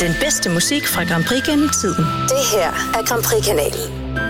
Den bedste musik fra Grand Prix gennem tiden. Det her er Grand Prix-kanalen.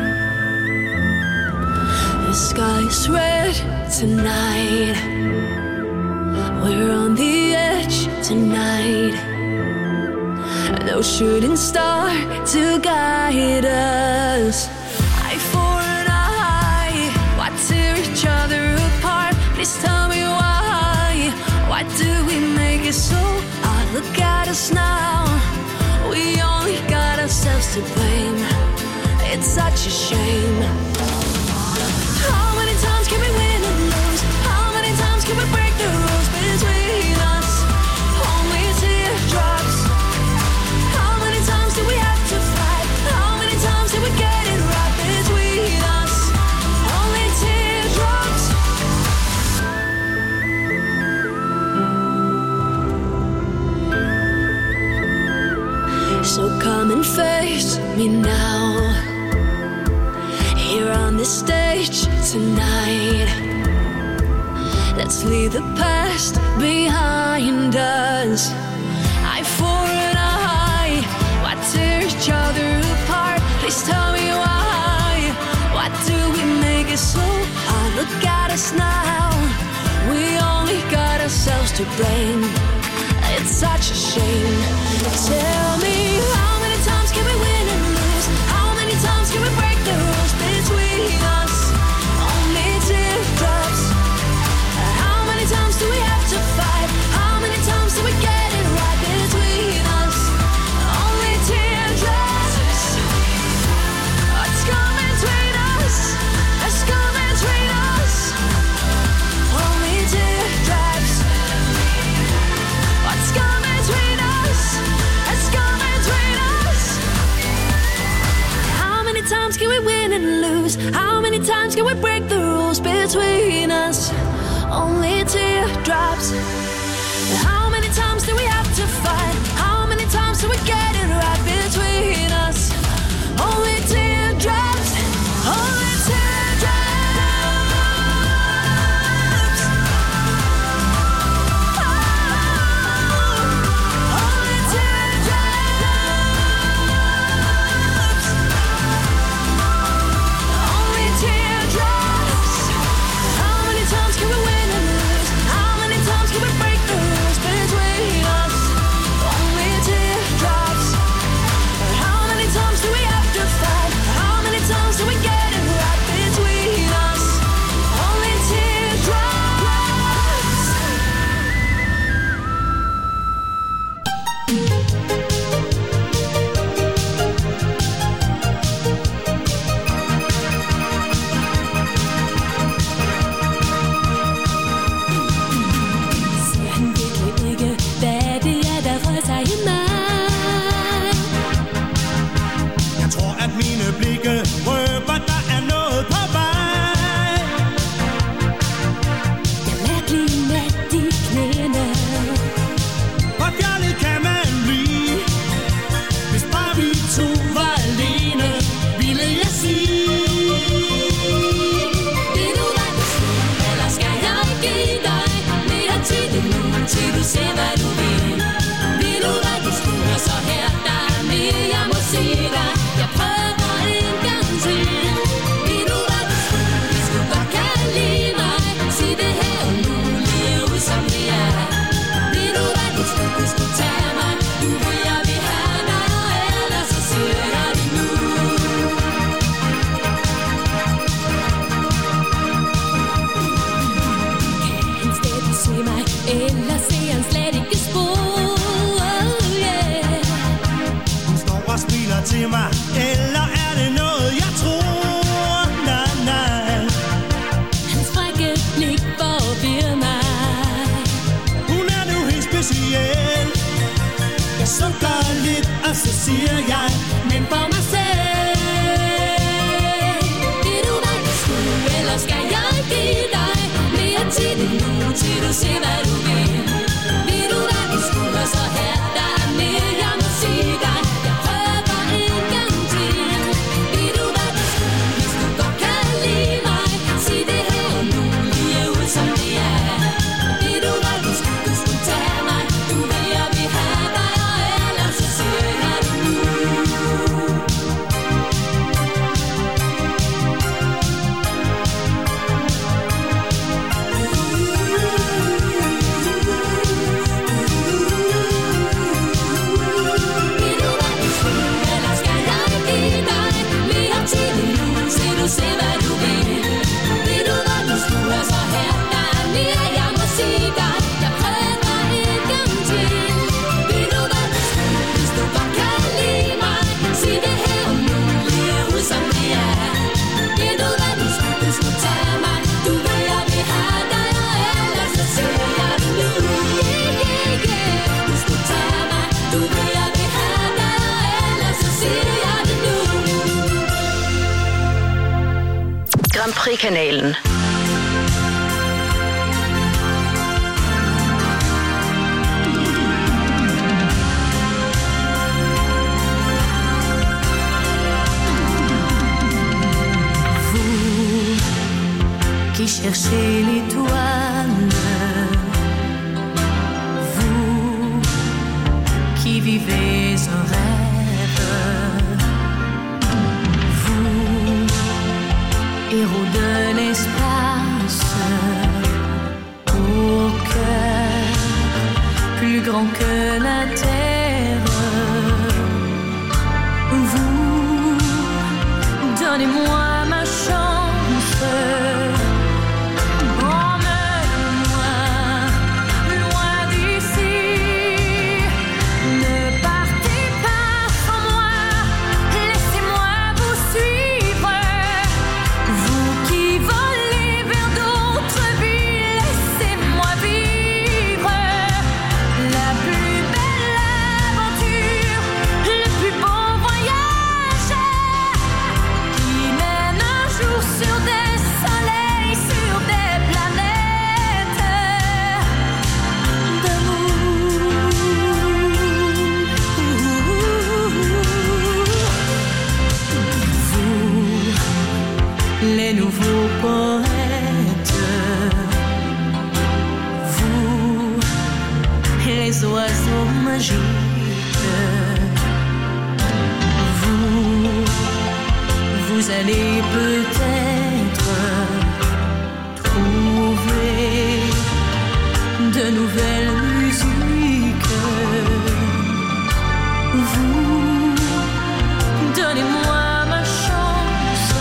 The sky's red tonight. We're on the edge tonight. No shooting star to guide us. Eye for an eye. Why tear each other apart? Please tell me why. Why do we make it so hard? Look at us now. We only got ourselves to blame. It's such a shame. How many times can we win and lose? How many times can we break the rules between us? Only teardrops. How many times do we have to fight? How many times did we get it right between us? Only teardrops. So come and face me now. Here on this stage tonight. Let's leave the past behind us. Eye for an eye. Why tear each other apart? Please tell me why. Why do we make it so hard? Look at us now. We only got ourselves to blame. It's such a shame. Tell me, how many times can we win and lose? How many times can we break the rules between us? Only teardrops. How many times do we have to fight? How many times do we get it right between us? Only teardrops. What's coming between us? What's coming between us? Only teardrops. What's coming between us? What's coming between us? How many times can we win and lose? How many times can we break the rules between us? Only teardrops. How many times do we have to fight? How many times do we get it right between us? Only teardrops. Only teardrops. Oh, only teardrops. Only teardrops. How many times can we win and lose? How many times can we break the rules between us? Only teardrops. How many times do we have to fight? How many times do we get it right between us? Only teardrops. Ser han virkelig ikke, hvad det er, der rører sig i mig? Jeg tror, at mine blikke røber, der er noget på vej. Jeg er mærkelig mat i knæene. Hvor fjollet kan man blive, hvis bare vi to var alene, ville jeg sige. Vil du hvad du skal, eller skal jeg give dig mere tid endnu, til du ser hvad du vil? Vil du hvad du slutter, så her der er mere jeg må sige dig. Jeg prøver en gang til. Vil du hvad du slutter, hvis du godt kan lide mig, sig det her og nu, lige ud som det er. Vil du hvad du slutter, du skulle tage mig, du vil jeg vil have dig, og ellers så siger jeg det nu. Kan han stadig se mig, eller ser han slet ikke spor? Oh, yeah. Hun står og smiler til mig, eller er det noget, jeg tror? Nej, nej. Hans frække blik forvirrer mig. Hun er nu helt speciel. Jeg sukker lidt, og så siger jeg, men for mig selv. Vil du hvad du skulle, eller skal jeg give dig mere tid endnu, til du ser hvad du vil? Vil du hvad du skulle, og så her der er mere jeg må sige dig. Jeg prøver en gang til. Vil du hvad du skulle, hvis du godt kan lide mig, sig det her og nu, lige ud som det er. Vil du hvad du skulle tage mig, du vil jeg vil have dig, og ellers så siger Prix-kanalen. Qui cherchez l'étoile, vous qui vivez un rêve, vous, héros de l'espace, au cœur plus grand que la terre, vous, donnez-moi ma chance. Les nouveaux poètes, vous, les oiseaux magiques, vous allez peut-être trouver de nouvelles musiques. Vous, donnez-moi ma chance.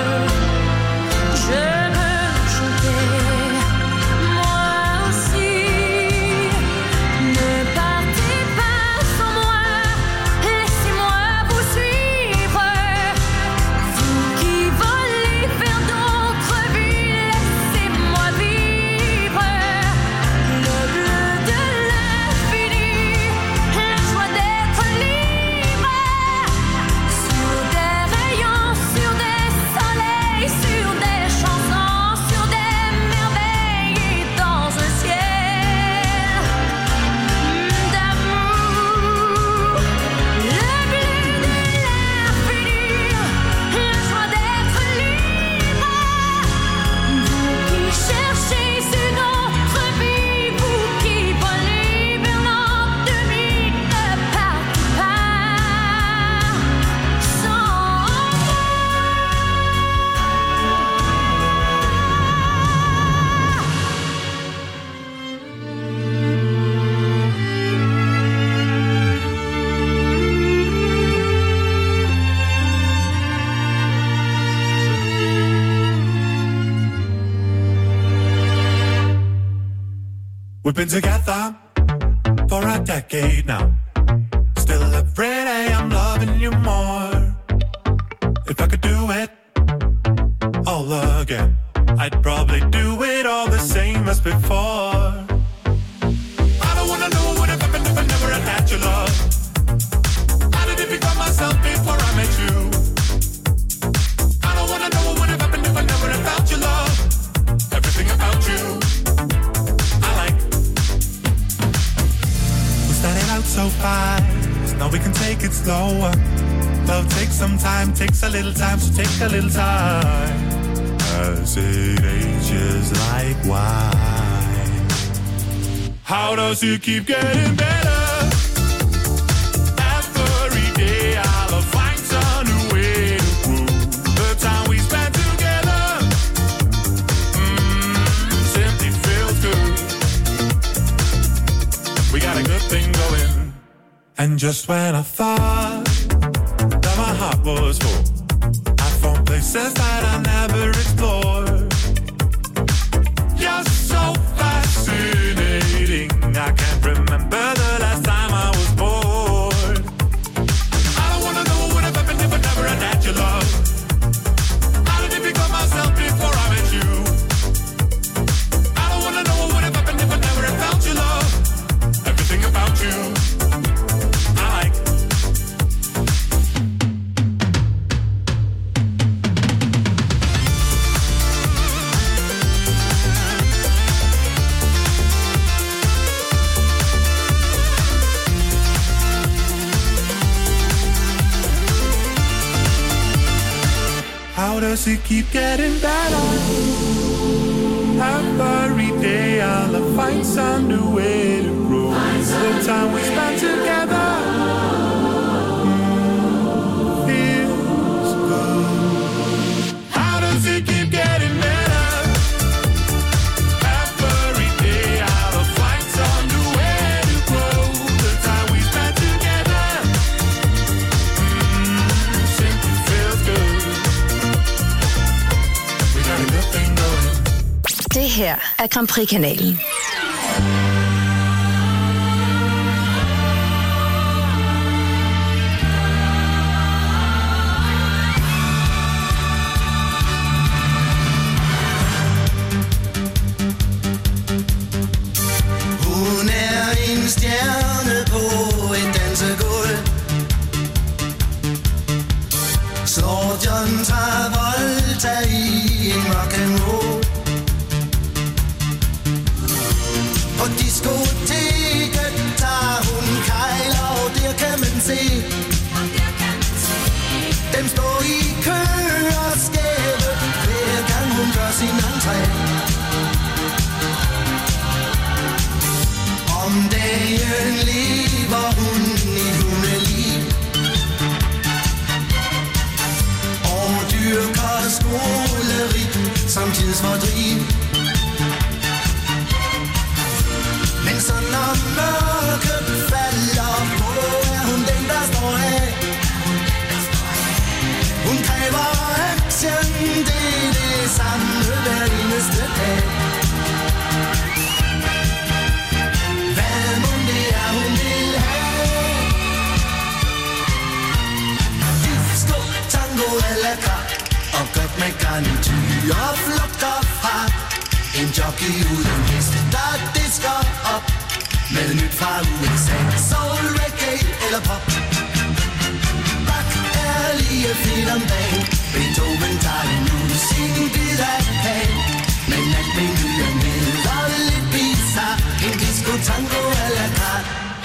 Je veux chanter, moi aussi. Ne partez pas sans moi, laissez-moi vous suivre. Vous qui volez vers d'autres vies, laissez-moi vivre. Le bleu de l'infini, la joie d'être libre. Sur des rayons, sur des soleils, sur des chansons, sur des merveilles et dans un ciel d'amour. Le bleu de l'infini, la joie d'être libre. Vous qui cherchez une autre vie, vous qui volez vers l'ennemi, ne partez pas sans moi. We've been together for a decade now. Still every day I'm loving you more. If I could do it all again, I'd probably do it all the same as before. I don't wanna know what would have happened if I never had had your love. How did it become myself before I met you? I don't wanna know what would have happened if I never had felt your love. Everything about you I like. We started out so fast, now we can take it slower. Love takes some time, takes a little time, so take a little time. As it ages like wine, how does it keep getting better? Every day I'll find some new way to prove the time we spent together. Simply feels good. We got a good thing going. And just when I thought that my heart was full, I found places that I never explored. You're so fascinating, I can't remember the last time I was bored. I don't wanna know what would have happened if I never had had your love. How did it become myself before I met you? I don't wanna know what would have happened if I never had felt your love. Everything about you I like. does it keep getting better? Every day I'll find some new way to grow. The time we spend together feels good. How does it keep getting better? Every day I'll find some new way to grow. The time we spend together simply feels good. We got a good thing going. Det her er Grand Prix-kanalen. Hun er en stjerne på et dansegulv. Slår John Travolta i en rock'n'roll. På diskoteket tager hun kejler, og der kan man se dem stå i kø og skæve, hver gang hun gør sin entré. Om dagen lever hun i hundeliv og dyrker skoleri som tidsfordriv. Men så når mørket falder på, er hun den, der står af. Hun kræver action, det er det samme hver eneste dag. Hvad mon det er, hun vil have? Disco, tango eller krak, og godt med garnityr og flugt og fart. En jockey uden hest, der disker op med nyt fra USA. Soul, reggae eller pop. Rock er lige fedt om dagen. Beethoven tager nu sin bid af kagen. Men alt menuen med og lidt bizarre. En disco, tango eller krak.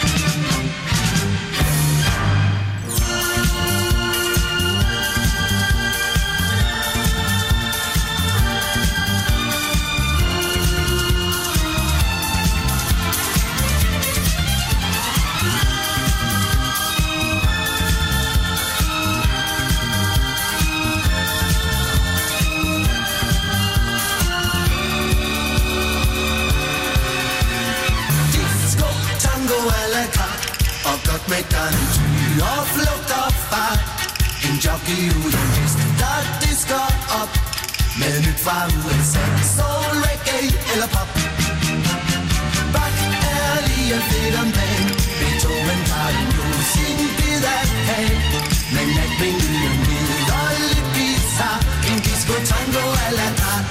Med garnityr og flugt og fart. En jockey uden hest, der disker op med nyt fra USA. Soul, reggae eller pop. Rock er lige fedt om dagen. Beethoven tager nu sin bid af kagen. Men at menuen med og lidt bizarre. En disco, tango eller krak.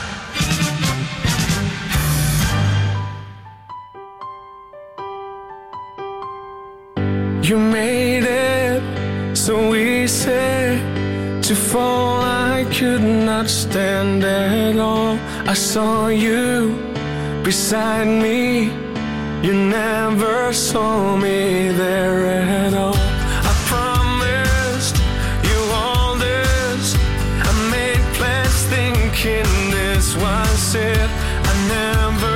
You made it so easy to fall. I could not stand at all. I saw you beside me. You never saw me there at all. I promised you all this. I made plans thinking this was it. I never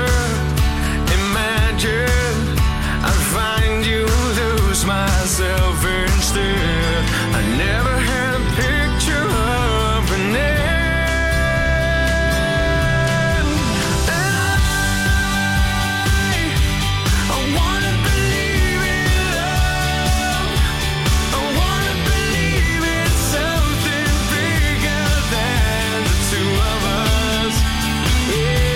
imagined I'd find you myself instead. I never had a picture of an end. I wanna believe in love. I wanna believe in something bigger than the two of us. Yeah.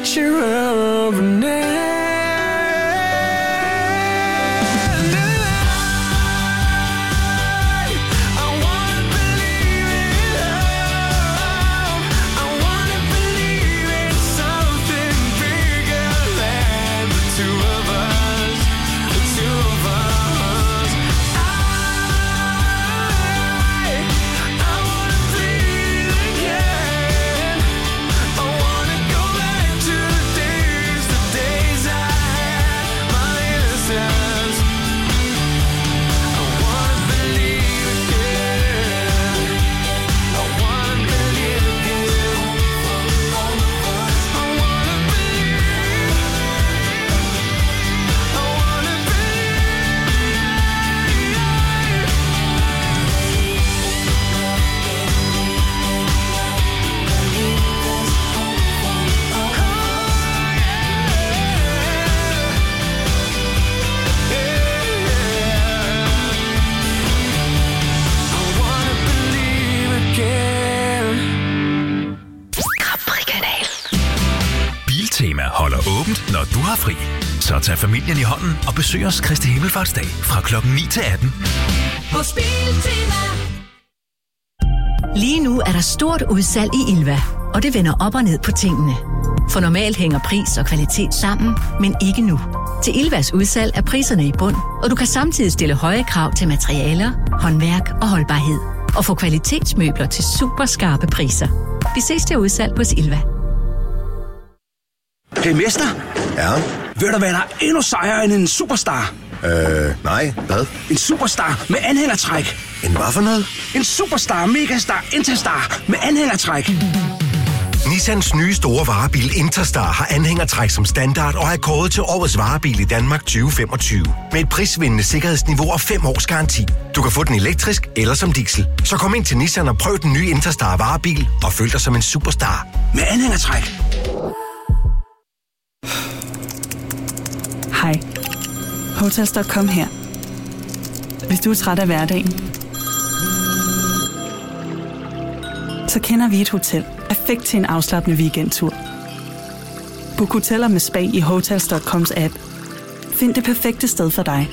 picture of an end. Holder åbent, når du har fri. Så tag familien i hånden og besøg os Kristi Himmelfartsdag fra klokken 9 til 18. Hos Biltema. Lige nu er der stort udsalg i Ilva, og det vender op og ned på tingene. For normalt hænger pris og kvalitet sammen, men ikke nu. Til Ilvas udsalg er priserne i bund, og du kan samtidig stille høje krav til materialer, håndværk og holdbarhed. Og få kvalitetsmøbler til super skarpe priser. Vi ses til udsalg hos Ilva. Hey mester, Ja? ved du hvad der er endnu sejere end en superstar? Nej, hvad? En superstar med anhængertræk. En hvad for noget? En superstar, megastar, Interstar med anhængertræk. Nissans nye store varebil Interstar har anhængertræk som standard og er kåret til årets varebil i Danmark 2025. Med et prisvindende sikkerhedsniveau og 5 års garanti. Du kan få den elektrisk eller som diesel. Så kom ind til Nissan og prøv den nye Interstar varebil og føl dig som en superstar. Med anhængertræk. Hej. Hotels.com her. Hvis du er træt af hverdagen, så kender vi et hotel perfekt til en afslappende weekendtur. Book hoteller med spa i Hotels.coms app. Find det perfekte sted for dig.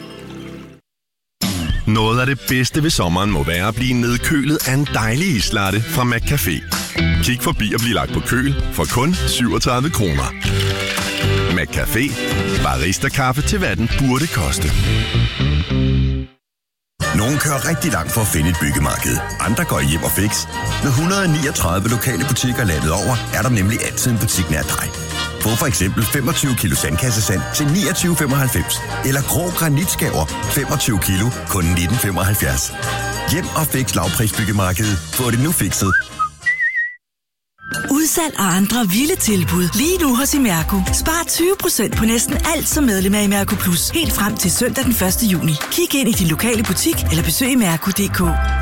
Noget af det bedste ved sommeren må være at blive nedkølet af en dejlig islatte fra McCafé. Kig forbi og bliv lagt på køl for kun 37 kroner. McCafé. Barista-kaffe til hvad den burde koste. Nogle kører rigtig langt for at finde et byggemarked. Andre går hjem og fix. Med 139 lokale butikker landet over, er der nemlig altid en butik nær dig. Få for eksempel 25 kilo sandkassesand til 29,95. Eller grå granitskaver 25 kilo kun 19,75. Hjem og fix lavprisbyggemarkedet. Få det nu fikset. Udsalg og andre vilde tilbud lige nu hos Imerco. Spar 20% på næsten alt som medlem af Imerco Plus. Helt frem til søndag den 1. juni. Kig ind i din lokale butik eller besøg imerco.dk.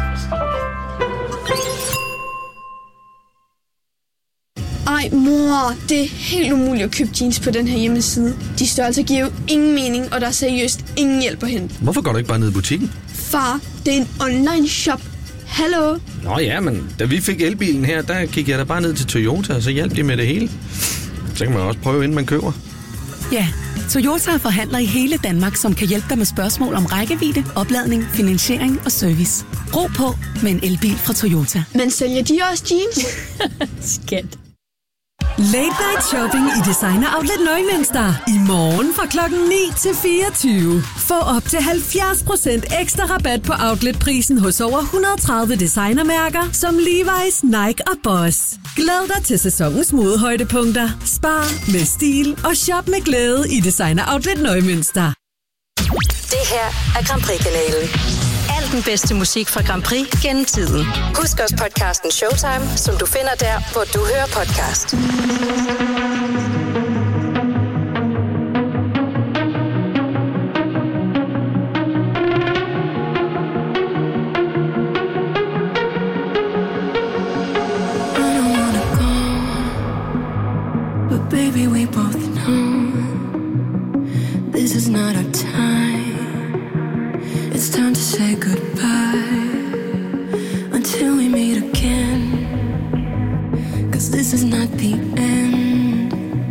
Ej mor, det er helt umuligt at købe jeans på den her hjemmeside. De størrelser giver jo ingen mening, og der er seriøst ingen hjælp at hente. Hvorfor går du ikke bare ned i butikken? Far, det er en online shop. Hallo? Nå ja, men da vi fik elbilen her, der kiggede jeg da bare ned til Toyota, og så hjalp de med det hele. Så kan man også prøve, inden man køber. Ja, Toyota er forhandler i hele Danmark, som kan hjælpe dig med spørgsmål om rækkevidde, opladning, finansiering og service. Ro på med en elbil fra Toyota. Men sælger de også jeans? Skat. Late Night Shopping i Designer Outlet Neumünster. I morgen fra klokken 9 til 24. Få op til 70% ekstra rabat på outletprisen hos over 130 designermærker som Levi's, Nike og Boss. Glæd dig til sæsonens modehøjdepunkter. Spar med stil og shop med glæde i Designer Outlet Neumünster. Det her er Grand Prix-kanalen. Al den bedste musik fra Grand Prix gennem tiden. Husk også podcasten Showtime, som du finder der, hvor du hører podcast. But baby, we both know this is not our time. It's time to say goodbye until we meet again. 'Cause this is not the end.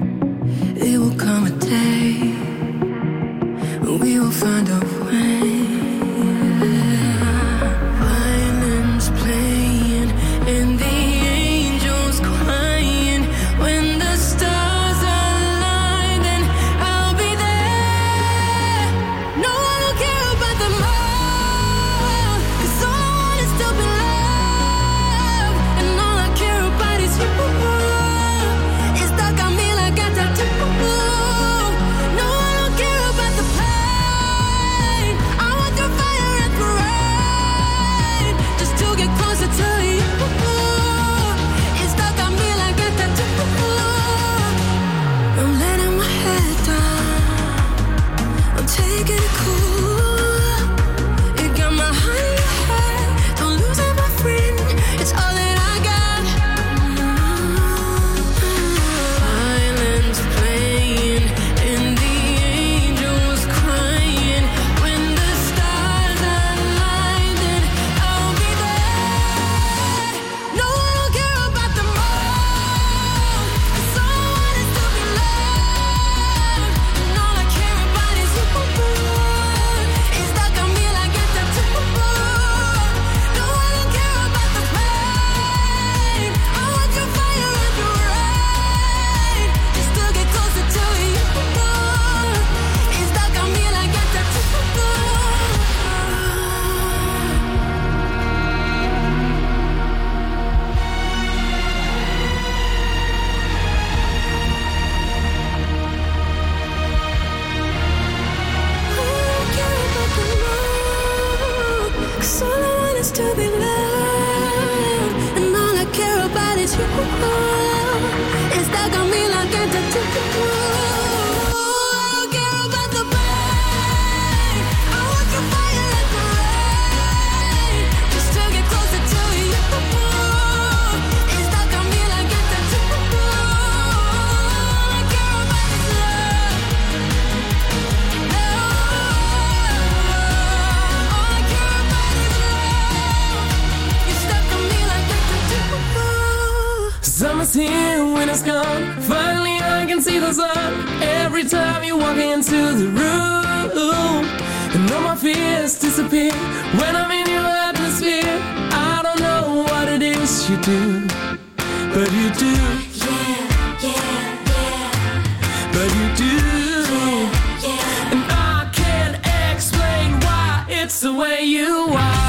Summer's here, winter's gone. Finally I can see the sun. Every time you walk into the room, and all my fears disappear when I'm in your atmosphere. I don't know what it is you do, but you do. Yeah, yeah, yeah. But you do. Yeah, yeah. And I can't explain why it's the way you are.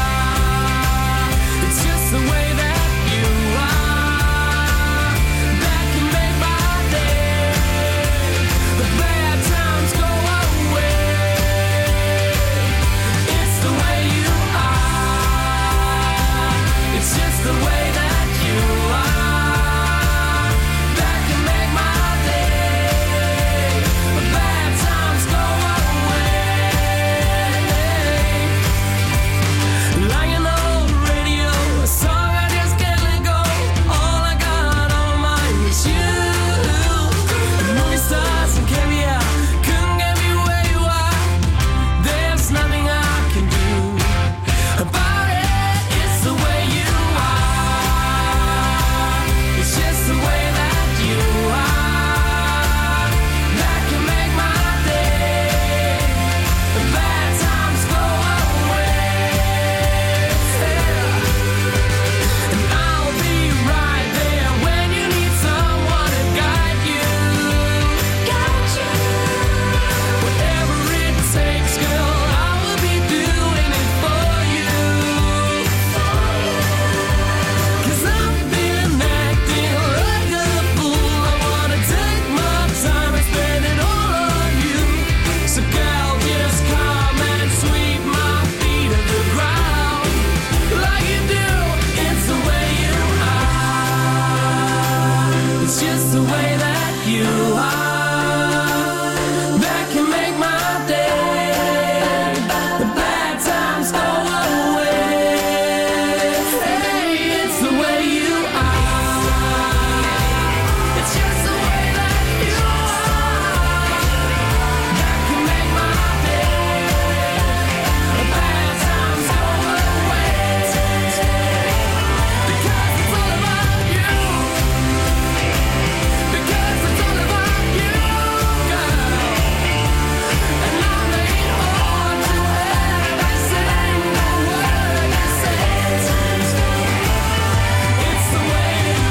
It's just the way that you are that can make my day. The bad times go away. It's the way you are. It's just the way that you are that can make my day. The bad times go away. Like an old radio, a song I just can't let go. All I got on mine is you. The movie stars and caviar couldn't get me where you are. There's nothing I can do about it. It's the way you are. It's just the way that you are that can make my day. The bad times go away. And I'll be right there when you need someone to guide you. Whatever it takes, girl, I will be doing it for you. 'Cause I've been acting like a fool. I wanna take my time and spend it all on you. So girl, just come and sweep my feet to the ground like you do. It's the way you are. It's just the way that you are that can make my day. The bad times go away. Hey, it's the way you are. It's just the way that you are that can make my day. The bad times go away. Because it's all about you. Because it's all about you, girl. And I'm laying on to every single word you say. It's the way you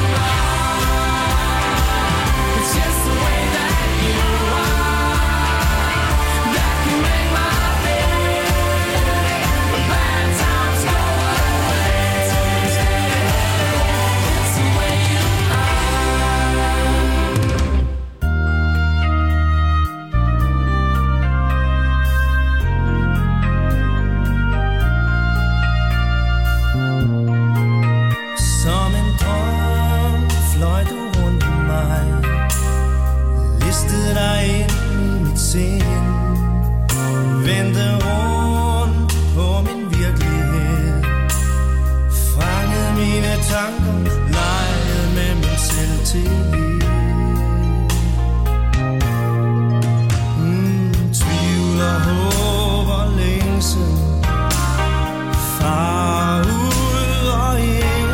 are. It's just the way that you are that can make my day. The bad times go away. It's the way you Som en drøm fløj du rundt om mig, listede dig ind i mit sind, vendte rundt på min virkelighed, fangede mine tanker, legede med min selvtillid. Tvivl og håb og længsel, far ud og ind.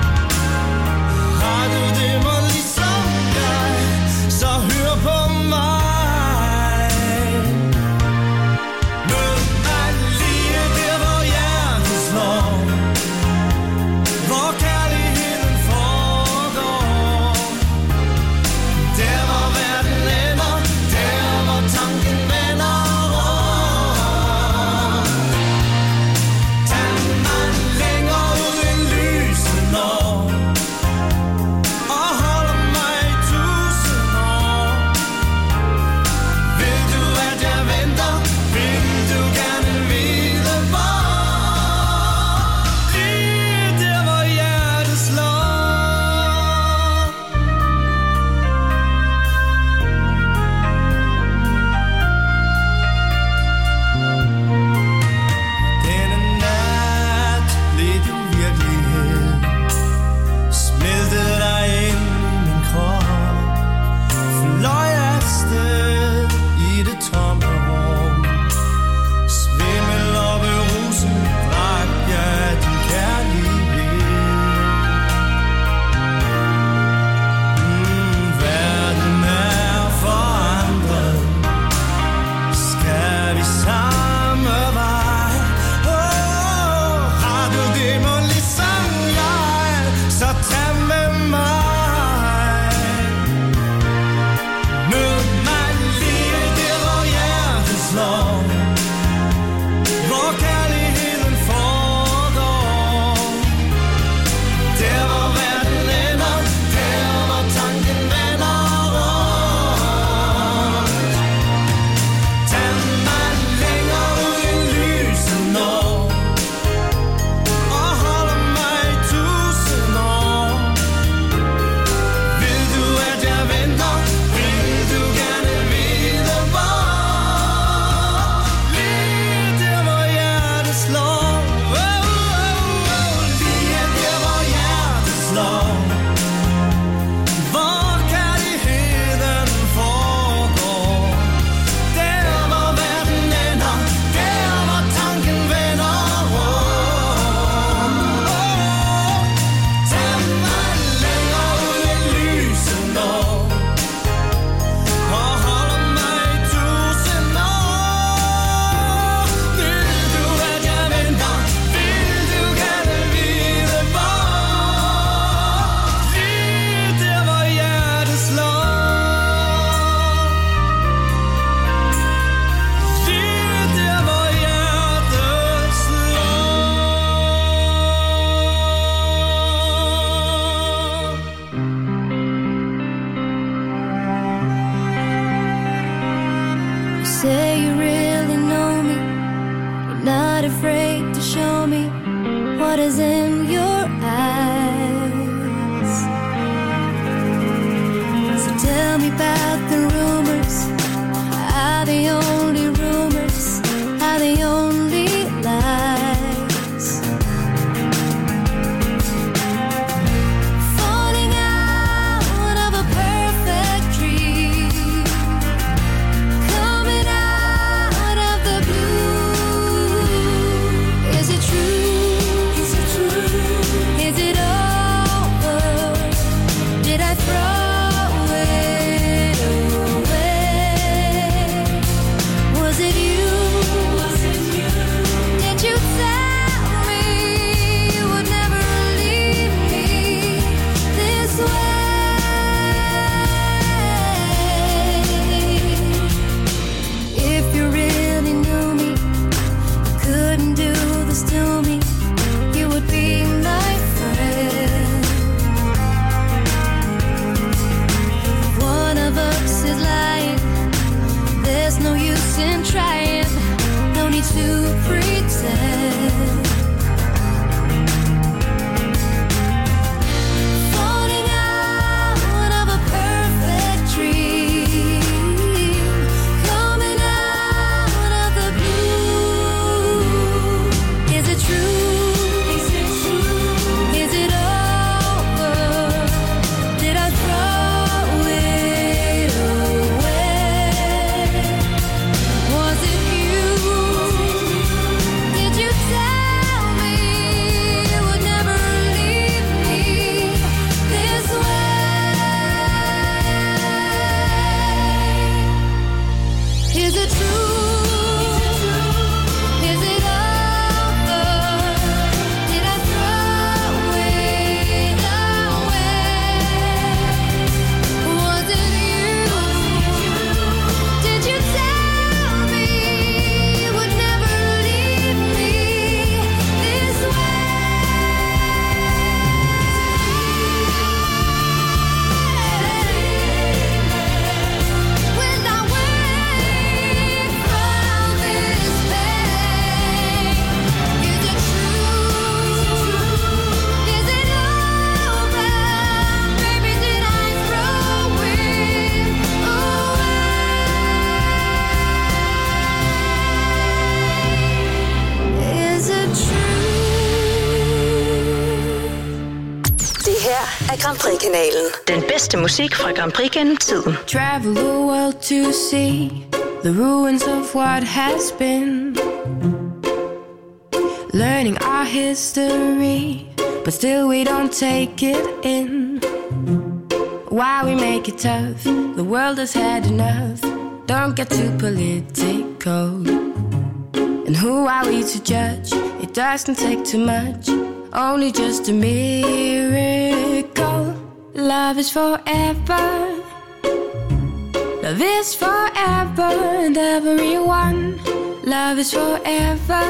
Har du det mig ligesom jeg, så hør på mig. Mød mig lige der, hvor hjertet slår, hvor kærligheden foregår. not afraid to show me what is in your eyes. So tell me about the rumors. Are they only rumors? Are they only lies? Falling out of a perfect dream, coming out of the blue. Is it true? Is it true? Is it over? Did I throw it away? Was it you? Was it you? Did you tell me you would never leave me this way? If you really knew me, you couldn't do this to me. You would be my friend. If one of us is lying, there's no use in trying. No need to pretend. Falling out of a perfect dream, coming out of the blue. Is it true? Is it true? Is it over? Did I throw it away? Was it you? Did you tell me you would never leave me this way? Is it true? Is it over? Did I throw it away? Was it you? Did you tell me you would never leave me this way? When I wake from this pain, is it true? Is it over? Baby, did I throw it away? Is it true? Det her er Grand Prix-kanalen. Den bedste musik fra Grand Prix gennem tiden. Travel the world to see the ruins of what has been. Learning our history, but still we don't take it in. Why we make it tough? The world has had enough. Don't get too political. And who are we to judge? It doesn't take too much, only just a miracle. Love is forever. Love is forever and everyone. Love is forever.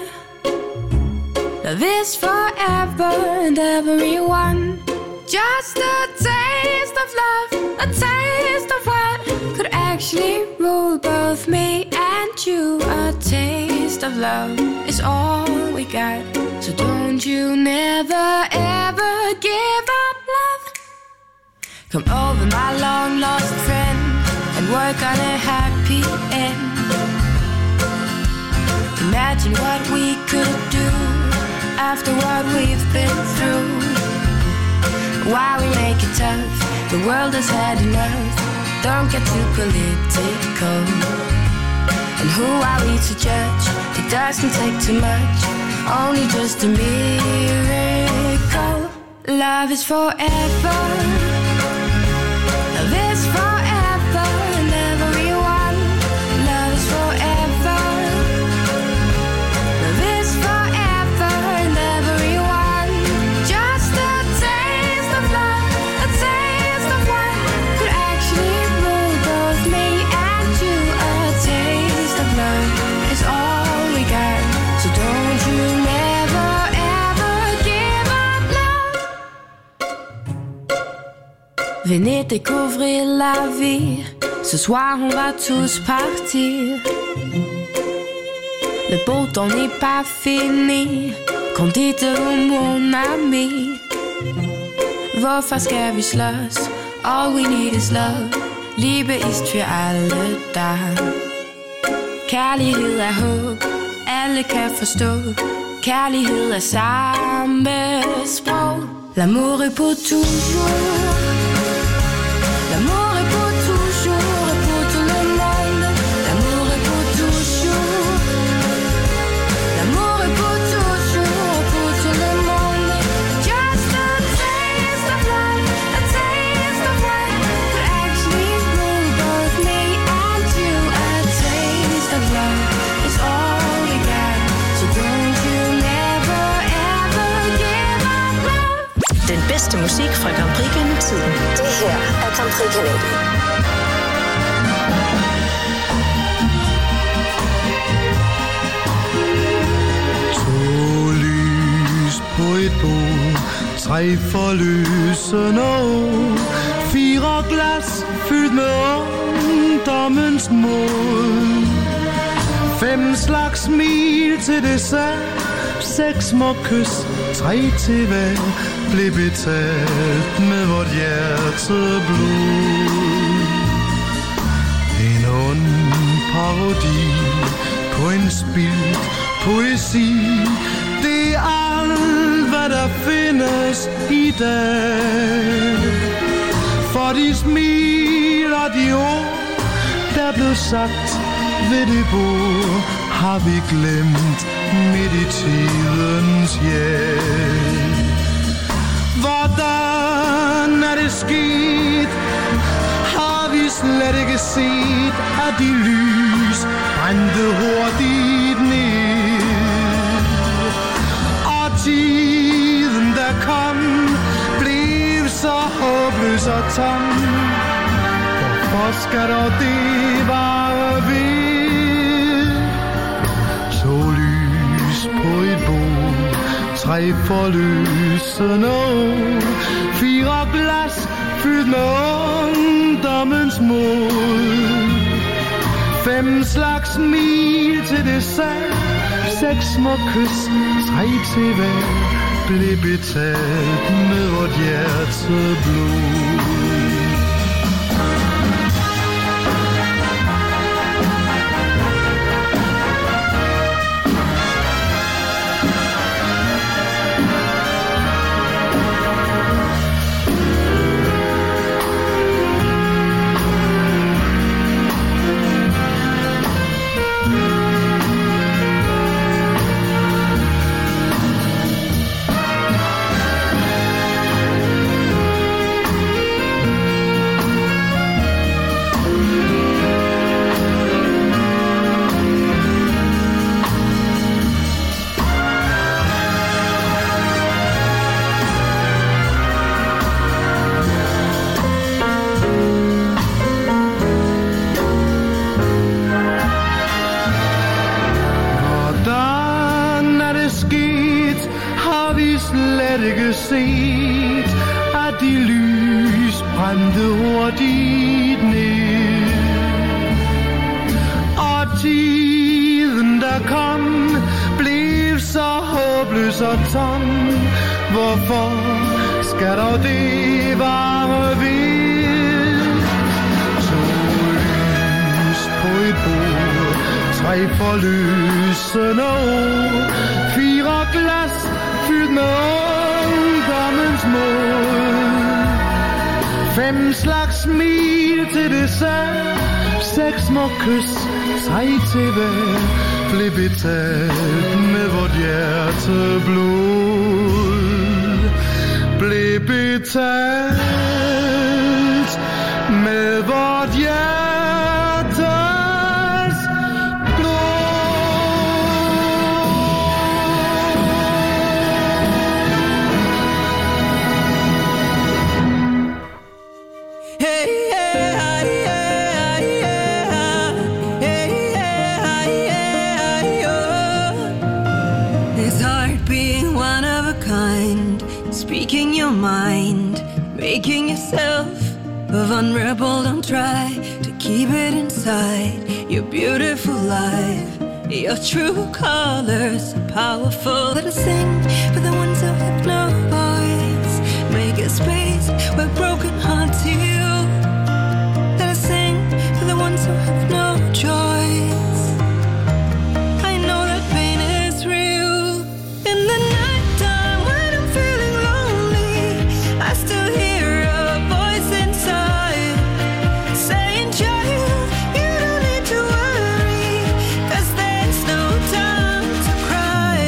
Love is forever and everyone. Just a taste of love, a taste of what could actually rule both me and you. A taste of love is all we got, so don't you never ever give up love. Come over, my long lost friend, and work on a happy end. Imagine what we could do after what we've been through. Why we make it tough? The world has had enough. Don't get too political. And who are we to judge? It doesn't take too much, only just a miracle. Love is forever. Love is forever and everyone. Love is forever. Love is forever and everyone. Just a taste of love, a taste of what could actually rule both me and you. A taste of love is all we got, so don't you never ever give up love. Venez découvrir la vie. Ce soir on va tous partir. le beau temps n'est pas fini. Kom dit mon ami. Hvorfor skal vi slås? All we need is love. Liebe ist für alle da. Kærlighed er håb, alle kan forstå. Kærlighed er samme sprog. L'amour est pour toujours. L'amour est pour toujours et pour tout le monde. L'amour est pour toujours. L'amour est pour toujours et pour tout le monde. Just a taste of love, a taste of what could actually rule both me and you. A taste of love is all we got, so don't you never ever give up love. Den bedste musik fra Grand Prix gennem tiden. Det her er Grand Prix-kanalen. På et bord, 3 forløsende år, 4 glas fyldt med ungdommens mod, 5 slags smil til dessert, 6 små kys, 3 til hver, blev betalt med vort hjerteblod. En ond parodi på en spildt poesi, det er alt, hvad der findes i dag. For de smil og de ord, der blev sagt ved det bord, har vi glemt midt i tidens hjælp. Hvordan er det sket? Har vi slet ikke set, at de lys brændte hurtigt ned? Tiden der kom, blev så håbløs og tom. Hvorfor skal dog det vare ved? 2 lys på et bord, 3 forløsende år, 4 glas fyldt med ungdommens mod, 5 slags smil til dessert, 6 små kys, 3 til hver, blev betalt med vort hjerteblod. Set, at de lys brændte hurtigt ned. Og tiden der kom, blev så håbløs og tom. Hvorfor skal dog det vare ved? 2 lys på et bord, 3 forløsende år, 4 glas fyldt med ungdommens mod, 5 slags smil til dessert, 6 små kys, 3 til hver, blev betalt med vort hjerteblod. Blev betalt med vort hjerteblod. Speaking your mind, making yourself vulnerable. Don't try to keep it inside your beautiful life. Your true colors are powerful. Let us sing for the ones who have no voice. Make a space where broken hearts heal. Let us sing for the ones who have no choice. I know that pain is real. In the nighttime when I'm feeling lonely, I still hear a voice inside saying, child, you don't need to worry, 'cause there's no time to cry.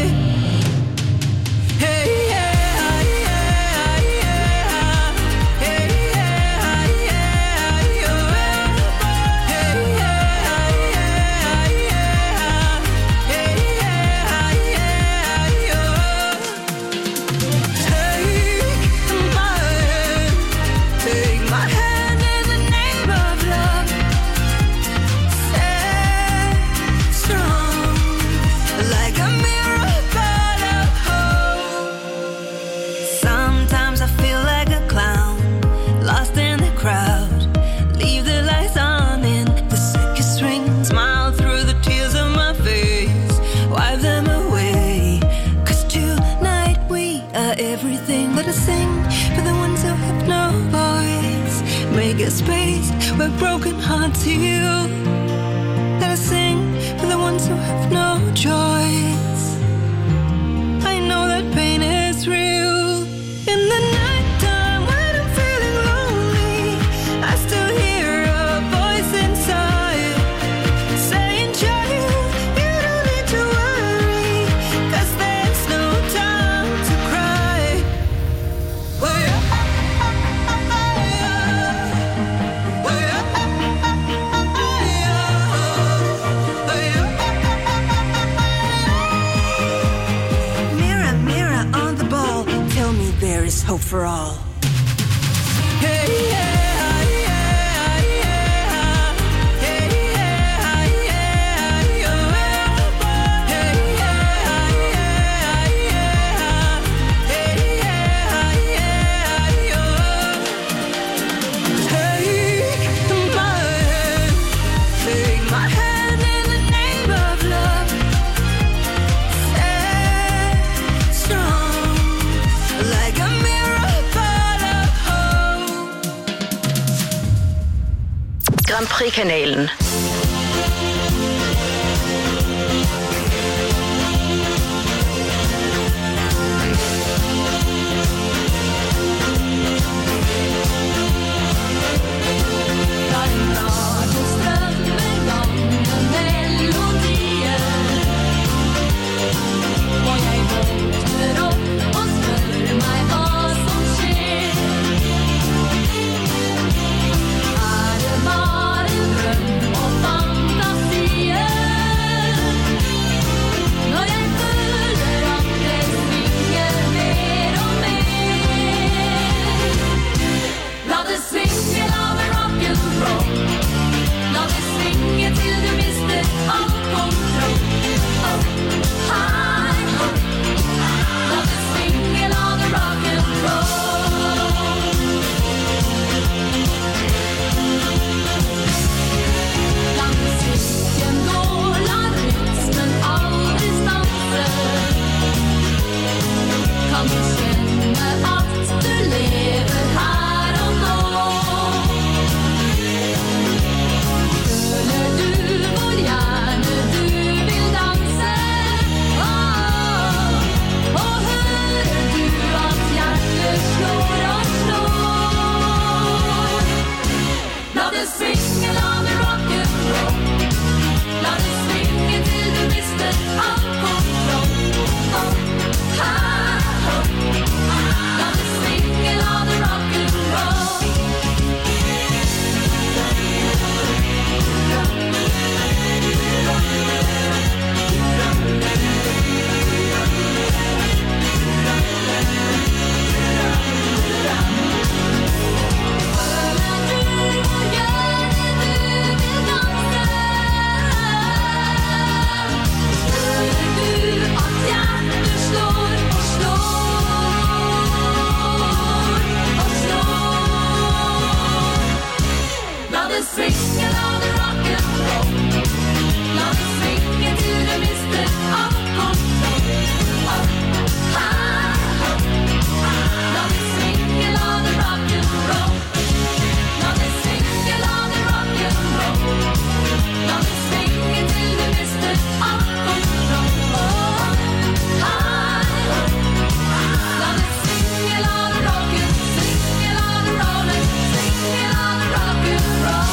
Hey, yeah, yeah, yeah. Hey, yeah, yeah, yeah. Hey, yeah, yeah, yeah. Hey, yeah, yeah, yeah. Take my hand in the name of love. Stay strong, like a miracle of hope. Sometimes I feel like a clown, lost in the crowd. Leave the lights on in the sickest ring. Smile through the tears of my face, wipe them away. 'Cause tonight we are everything. Let us sing for the ones who have no voice. Make a space where broken hearts heal. Let us sing for the ones who have no choice. I know that pain is real. In the nighttime when I'm feeling lonely, I still hear a voice inside saying, child, you don't need to worry, 'cause there's no time to cry. Mirror, mirror on the ball, tell me there is hope for all. Hey, yeah, yeah, yeah. Hey, yeah, yeah, yeah. Hey, yeah, yeah, yeah. Hey, yeah, yeah, yeah. Take my hand in the name of love. Stay strong, like a miracle of hope. Grand Prix-kanalen. Sing along the rock and roll. Love is singing till the mister all control. Now they sing along the rock and roll. Now they sing along the rock and roll. Now they sing till the mister all control. Now they sing along the rock and sing along the roll and sing along the rock and roll.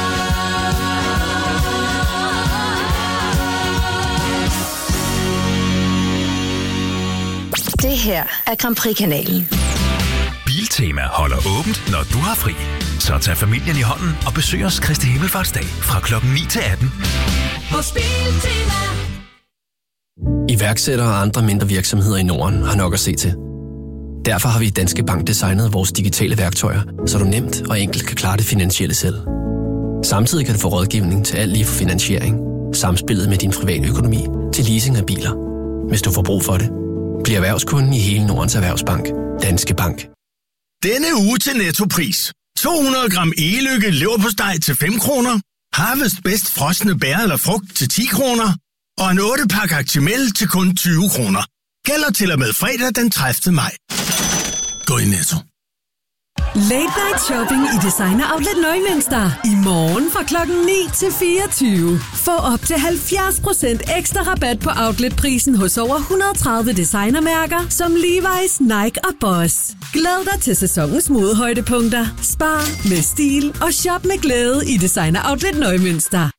Det her er Grand Prix-kanalen. Biltema holder åbent, når du har fri. Så tag familien i hånden og besøg os Kristi Himmelfartsdag fra klokken 9 til 18. Hos Biltema. Iværksættere og andre mindre virksomheder i Norden har nok at se til. Derfor har vi i Danske Bank designet vores digitale værktøjer, så du nemt og enkelt kan klare det finansielle selv. Samtidig kan du få rådgivning til alt lige fra finansiering, samspillet med din private økonomi til leasing af biler. Hvis du får brug for det, bliv erhvervskunden i hele Nordens Erhvervsbank. Danske Bank. Denne uge til Nettopris. 200 gram e-lykke leverpostej til 5 kroner. Harvest bedst frosne bær eller frugt til 10 kroner. Og en 8-pakke Actimel til kun 20 kroner. Gælder til og med fredag den 30. maj. Gå i Netto. Late Night Shopping i Designer Outlet Neumünster. I morgen fra klokken 9 til 24. Få op til 70% ekstra rabat på outletprisen hos over 130 designermærker som Levi's, Nike og Boss. Glæd dig til sæsonens modehøjdepunkter. Spar med stil og shop med glæde i Designer Outlet Neumünster.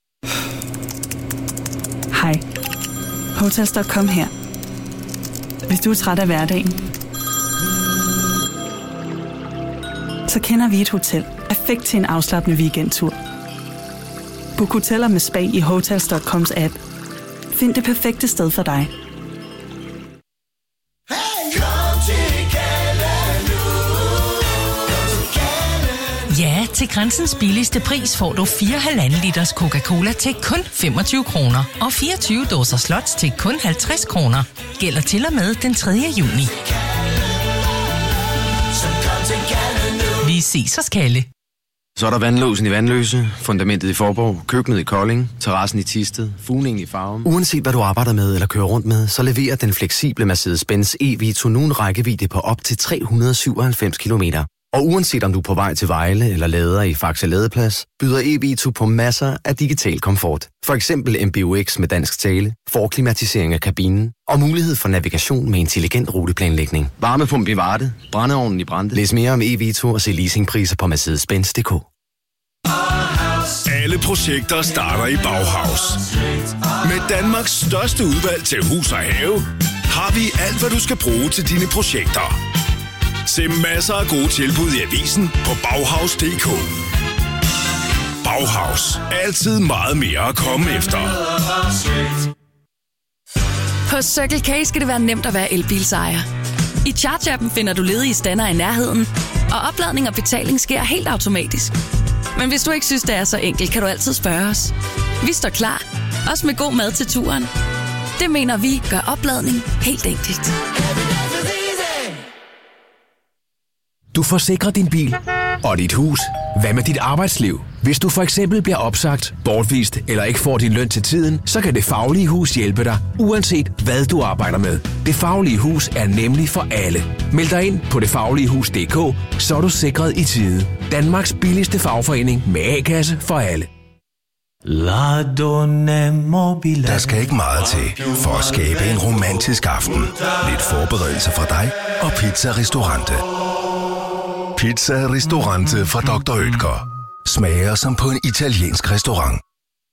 Hej. Hotels.com her. Hvis du er træt af hverdagen, så kender vi et hotel perfekt til en afslappende weekendtur. Book hoteller med spa i Hotels.coms app. Find det perfekte sted for dig. Ja, til Grænsens billigste pris får du 4,5 liters Coca-Cola til kun 25 kroner. Og 24 dåser slots til kun 50 kroner. Gælder til og med den 3. juni. Vi ses hos Kalle. Så er der vandlåsen i Vandløse, fundamentet i Forborg, køkkenet i Kolding, terrassen i Thisted, fugningen i Farum. Uanset hvad du arbejder med eller kører rundt med, så leverer den fleksible Mercedes-Benz e-Vito nu en rækkevidde på op til 397 km. Og uanset om du er på vej til Vejle eller lader i Faxe Ladeplads, byder e-Vito på masser af digital komfort. For eksempel MBUX med dansk tale, forklimatisering af kabinen og mulighed for navigation med intelligent ruteplanlægning. Varmepump i Varde, brændeovnen i Brande. Læs mere om e-Vito og se leasingpriser på Mercedes-Benz.dk. Alle projekter starter i Bauhaus. Med Danmarks største udvalg til hus og have, har vi alt, hvad du skal bruge til dine projekter. Se masser af gode tilbud i avisen på Bauhaus.dk. Bauhaus. Altid meget mere at komme efter. På Circle K skal det være nemt at være elbilsejer. I Charge-appen finder du ledige stander i nærheden, og opladning og betaling sker helt automatisk. Men hvis du ikke synes, det er så enkelt, kan du altid spørge os. Vi står klar, også med god mad til turen. Det mener vi gør opladning helt enkelt. Du forsikrer din bil og dit hus. Hvad med dit arbejdsliv? Hvis du for eksempel bliver opsagt, bortvist eller ikke får din løn til tiden, så kan Det Faglige Hus hjælpe dig, uanset hvad du arbejder med. Det Faglige Hus er nemlig for alle. Meld dig ind på detfagligehus.dk, så er du sikret i tide. Danmarks billigste fagforening med A-kasse for alle. Der skal ikke meget til for at skabe en romantisk aften. Lidt forberedelse fra dig og Pizza Ristorante. Pizza Ristorante fra Dr. Oetker. Smager som på en italiensk restaurant.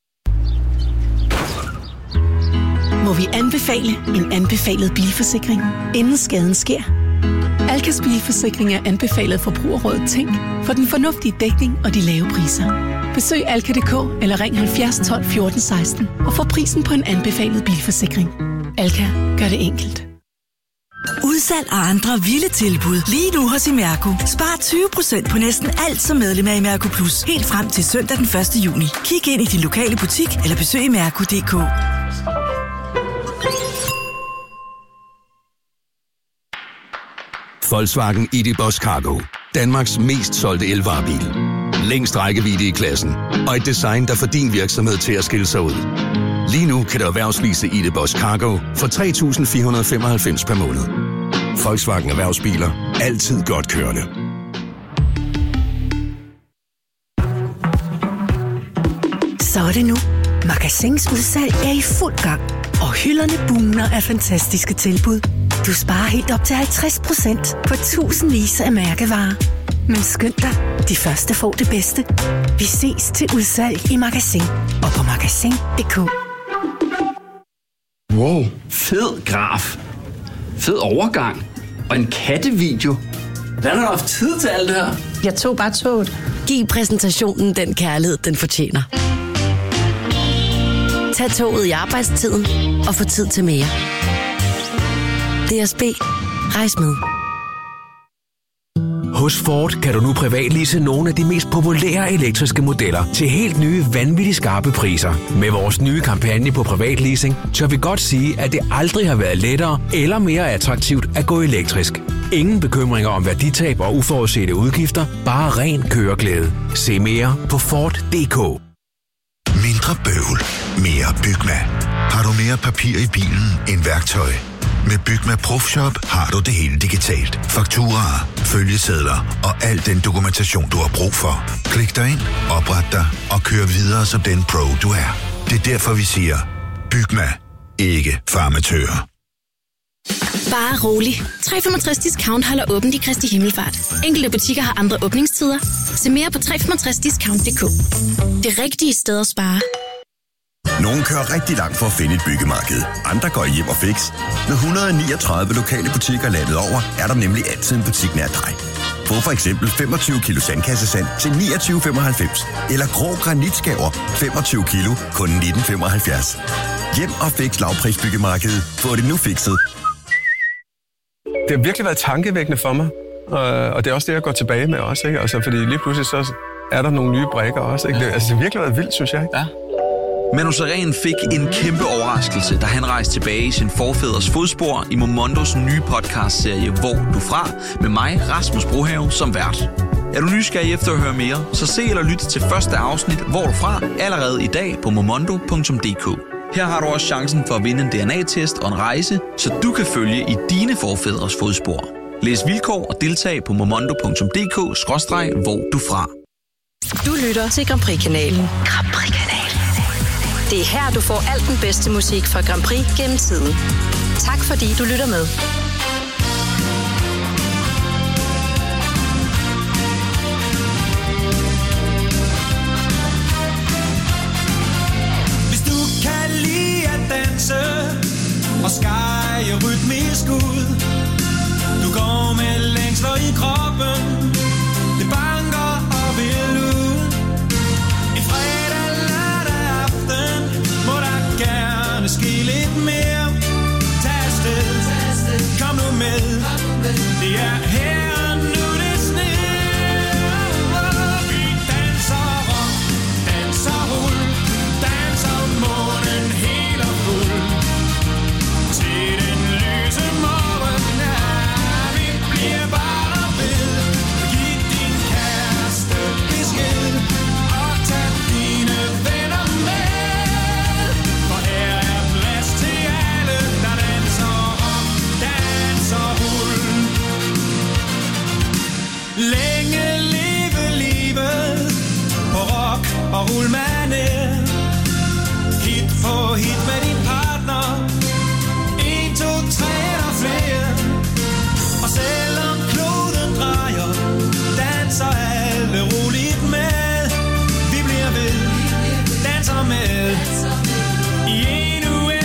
Må vi anbefale en anbefalet bilforsikring, inden skaden sker? Alkas bilforsikring er anbefalet Forbrugerrådet Tænk for den fornuftige dækning og de lave priser. Besøg alka.dk eller ring 70 12 14 16 og få prisen på en anbefalet bilforsikring. Alka gør det enkelt. Udsalg og andre vilde tilbud lige nu hos Imerco. Spar 20% på næsten alt som medlem af Imerco Plus. Helt frem til søndag den 1. juni. Kig ind i din lokale butik eller besøg imerco.dk. Volkswagen ID Boss Cargo. Danmarks mest solgte elvarebil. Længst rækkevidde i klassen. Og et design, der får din virksomhed til at skille sig ud. Lige nu kan du erhvervslease ID.Buzz Cargo for 3.495 per måned. Volkswagen Erhvervsbiler. Altid godt kørende. Så er det nu. Magasins udsalg er i fuld gang. Og hylderne bugner af fantastiske tilbud. Du sparer helt op til 50% på tusindvis af mærkevarer. Men skynd dig, de første får det bedste. Vi ses til udsalg i Magasin og på magasin.dk. Wow, fed graf. Fed overgang. Og en kattevideo. Hvordan har du haft tid til alt det her? Jeg tog bare toget. Giv præsentationen den kærlighed, den fortjener. Tag toget i arbejdstiden og få tid til mere. DSB. Rejs med. Hos Ford kan du nu privatlease nogle af de mest populære elektriske modeller til helt nye, vanvittigt skarpe priser. Med vores nye kampagne på privatleasing, tør vi godt sige, at det aldrig har været lettere eller mere attraktivt at gå elektrisk. Ingen bekymringer om værditab og uforudsete udgifter, bare ren køreglæde. Se mere på Ford.dk. Mindre bøvl, mere Bygma. Har du mere papir i bilen end værktøj? Med Bygma Profshop har du det hele digitalt. Fakturaer, følgesedler og al den dokumentation, du har brug for. Klik dig ind, opret dig og kør videre som den pro, du er. Det er derfor, vi siger, Bygma. Ikke farmatører. Bare rolig. 365 Discount holder åbent i Kristi Himmelfart. Enkelte butikker har andre åbningstider. Se mere på 365discount.dk. Det rigtige sted at spare. Nogle kører rigtig langt for at finde et byggemarked. Andre går hjem og fix. Med 139 lokale butikker landet over, er der nemlig altid en butik nær dig. Få for eksempel 25 kilo sandkassesand til 29,95. Eller grå granitskaver 25 kilo kun 19,75. Hjem og fix lavprisbyggemarkedet. Få det nu fikset. Det har virkelig været tankevækkende for mig. Og det er også det, jeg går tilbage med også. Ikke? Altså, fordi lige pludselig så er der nogle nye brikker også. Ikke? Det har virkelig været vildt, synes jeg. Ikke? Ja. Manu Sareen fik en kæmpe overraskelse, da han rejste tilbage i sin forfædres fodspor i Momondos nye podcastserie Hvor du fra, med mig, Rasmus Brohave, som vært. Er du nysgerrig efter at høre mere, så se eller lyt til første afsnit Hvor du fra allerede i dag på momondo.dk. Her har du også chancen for at vinde en DNA-test og en rejse, så du kan følge i dine forfædres fodspor. Læs vilkår og deltag på momondo.dk/hvor du fra. Du lytter til Grand Prix-kanalen. Grand Prix-kanalen. Det er her, du får alt den bedste musik fra Grand Prix gennem tiden. Tak fordi du lytter med. Hvis du kan lide at danse og skære rytmisk ud, du går med længsler i kroppen, det banker og vil ud. En fredag, lørdag aften må der gerne ske lidt mere. Tag afsted, kom nu med, det er her og nu det sner. Vi danser rock, danser rull, danser månen helt og fuld. Til den lyse morgen, ja, vi bliver bare ved. Giv din kæreste besked og tag dine venner med. For her er plads til alle, der danser rock, danser rull. Længe leve livet på rock og rullmanér. Hit for hit med din partner. 1, 2, 3 og flere. Og selvom kloden drejer, danser alle roligt med. Vi bliver ved, danser med i en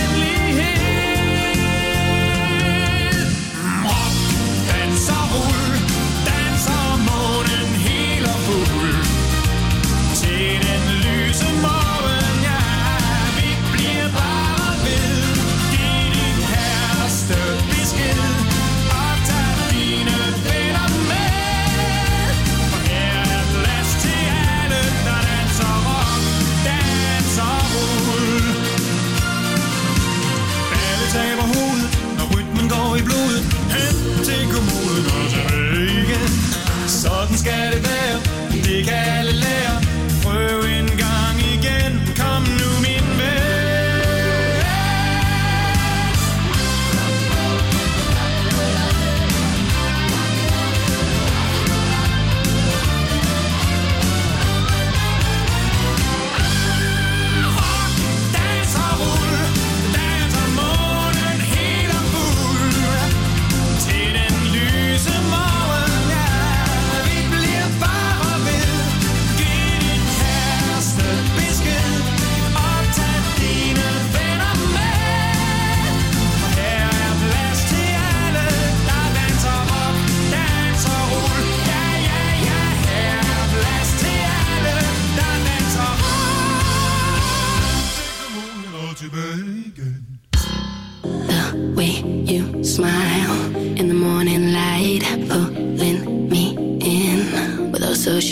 uendelighed. Rock, danser, rull, danser månen helt og fuld. Til den lyse morgen, ja, vi bliver bare ved. Giv din kæreste besked og tag dine venner med. For her er plads til alle, der danser rock, danser rull.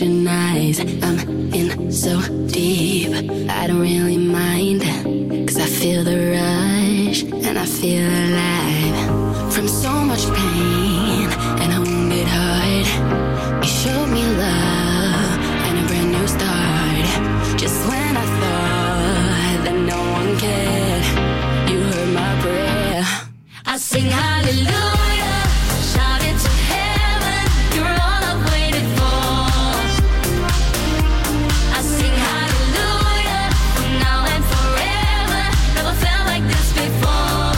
ocean eyes. I'm in so deep, I don't really mind, 'cause I feel the rush and I feel alive. From so much pain and a wounded heart, you showed me love and a brand new start. Just when I thought that no one cared, you heard my prayer. I sing hallelujah, shout it to heaven, you're all I've waited for. I sing hallelujah, from now and forever, never felt like this before.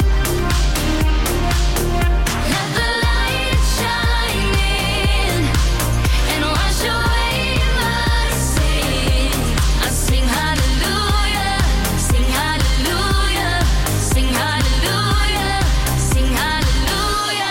Let the light shine in and wash away my sin. I sing hallelujah, sing hallelujah, sing hallelujah, sing hallelujah.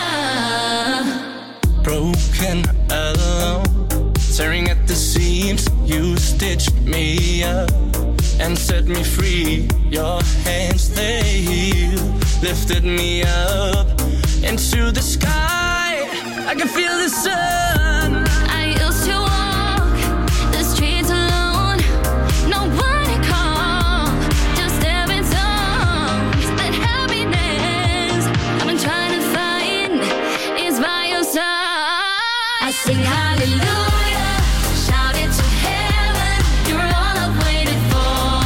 Broken, alone, tearing at the seams. You stitched me up and set me free. Your hands, they healed, lifted me up into the sky. I can feel the sun. I used to walk the streets alone, nobody called, just heaven songs. That happiness I've been trying to find is by your side. I sing hallelujah, shout it to heaven, you're all I've waited for.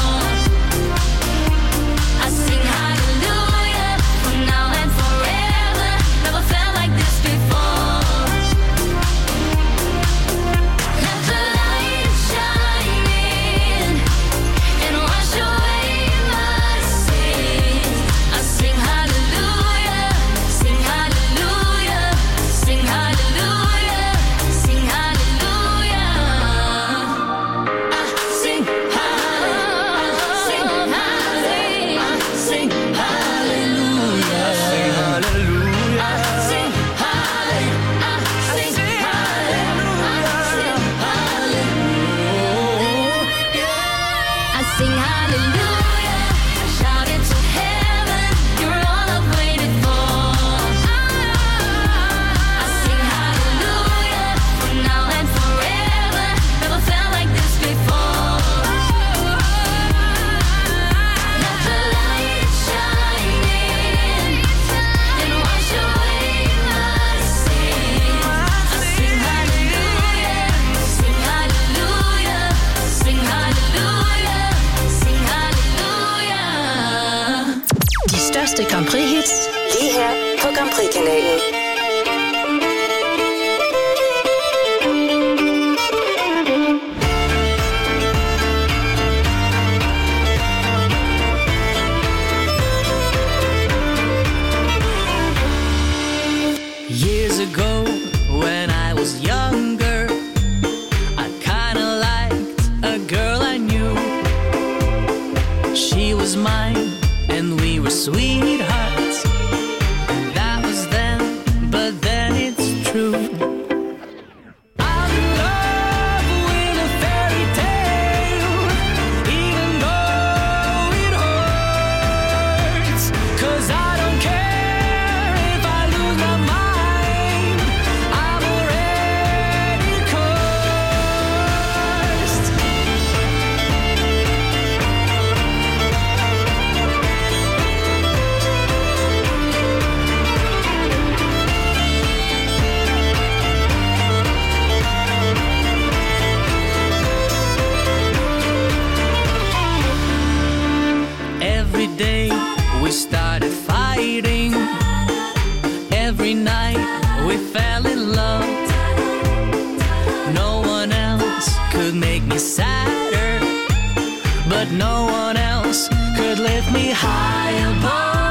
I sing hallelujah, from now and forever, never felt like this before. Let the light shine in and wash away my sin. I sing hallelujah, sing hallelujah, sing hallelujah, sing hallelujah. I sing hallelujah, sing hallelujah, sing hallelujah, sing hallelujah, sing hallelujah, sing hallelujah. I sing hallelujah, shout it to heaven, you're all I've waited for. I sing hallelujah, from now and forever, never felt like this before. Let the light shine in and wash away my sin. I sing hallelujah, sing hallelujah, sing hallelujah, sing hallelujah. De største Grand Prix-hits, lige her på Grand Prix-kanalen. Years ago, when I was younger, I kinda liked a girl I knew. She was mine, and we were sweethearts. That was then, but then it's true. I'm in love with a fairy tale, even though it hurts. 'Cause I don't care if I lose my mind, I'm already cursed. Every day we started fighting. Every night we fell in love. No one else could make me sadder, but no one else could lift me high above.